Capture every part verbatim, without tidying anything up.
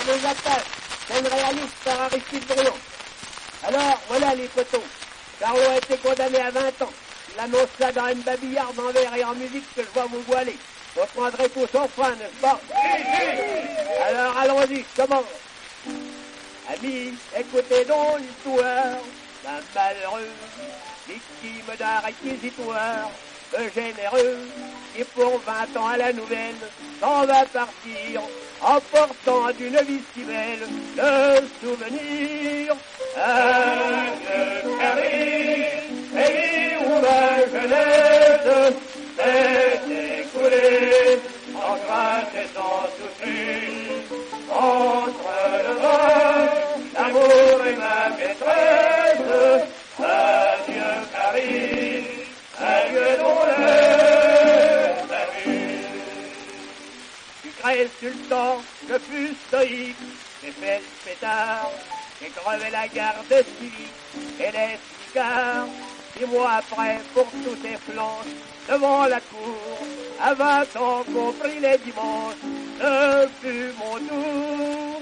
les attaches. Scène réaliste par Aristide Briand. Alors, voilà les poteaux. Carlo a été condamné à vingt ans. Il annonce ça dans une babillarde en verre et en musique que je vois vous voiler. Vous prendrez tout son frein, n'est-ce pas? Alors, allons-y, je commence. Amis, écoutez donc l'histoire d'un malheureux victime d'un réquisitoire, peu généreux, qui pour vingt ans à la nouvelle s'en va partir, emportant d'une vie si belle le souvenir. Adieu, Paris, pays où ma jeunesse s'est écoulée, en crainte et sans souci, entre le vin, l'amour et ma maîtresse. Adieu, Paris, adieu, douleur, la vie. Tu crées le sultan, je fus stoïque, j'ai fait le pétard, j'ai crevé la garde civique et les flicards. Six mois après, pour tous ces flancs, devant la cour, à vingt ans compris les dimanches, ce fut mon tour.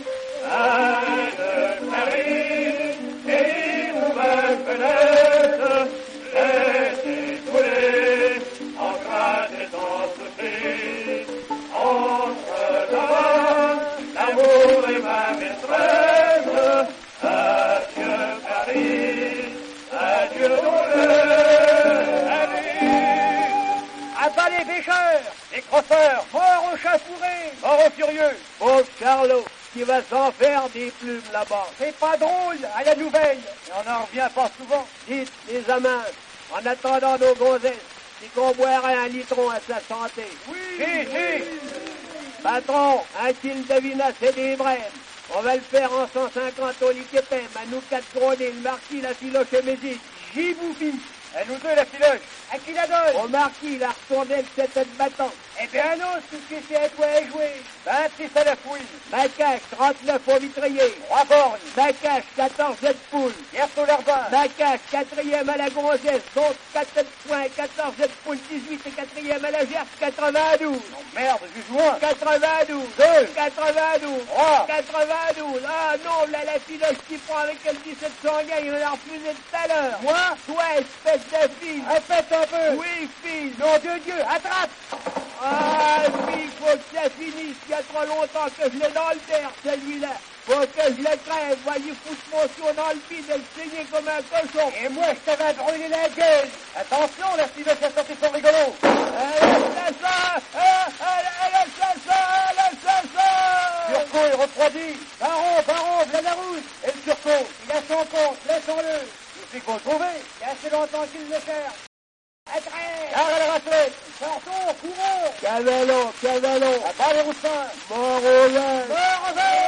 Adieu, Paris, pays où ma jeunesse s'est écoulée, en crainte et sans souci, entre la l'amour et ma maîtresse. Adieu, Paris, adieu, douleur, adieu. À bas les pêcheurs, les crosseurs, morts aux chats fourrés, morts aux furieux. Pauvre Carlo, qui va s'en faire des plumes là-bas. C'est pas drôle, à la nouvelle. Et on n'en revient pas souvent. Dites, les amants, en attendant nos gonzesses, si qu'on boirait un litron à sa santé. Oui, si, si. Patron, un kil de vinasse et des brèves. On va le faire en cent cinquante au Liquepem, à nous quatre grenés, le marquis, la filoche et Médite. J'y bouffe. À nous deux, la filoche. À qui la donne? Au marquis, il a retourné le sept de battant. Eh bien non, tout ce qui c'est à toi est joué. vingt-six à la fouille. Macache, trente-neuf au vitrier. Trois bornes. Macache, quatorze de poule. Hier sur l'arbin. Macache, quatrième à la grossesse. Donc quatre de poing, quatorze de poule, dix-huit et quatrième à la gerce, quatre-vingt-douze. Oh merde, juge-moi. quatre-vingt-douze. Deux. quatre-vingt-douze. Trois. quatre-vingt-douze. Ah non, là la filoche qui prend avec le dix-sept sanguin, il m'a refusé tout à l'heure. Moi? Toi, espèce de fille. Répète un peu. Oui, fille. Nom de Dieu, attrape. Ah, oui, faut que ça finisse. Il y a trop longtemps que je l'ai dans le terre, celui-là. Faut que je le crève. Voyez foutre mon sio dans le vide et le saigner comme un cochon. Et moi, je t'avais brûlé la gueule. Attention, la fille de sorti son rigolo. Laisse ça, laisse ça, laisse ça. Turco est refroidi. Baron, baron, Vladarousse. Et le Turco, il a son compte, laissons-le. Il fait qu'on le trouve. Il y a assez longtemps qu'il le cherche. Attrape! Arrête la raclette! Sortons, courons! Cavallon, cavallon! À bas les roussins! Mort aux Mort aux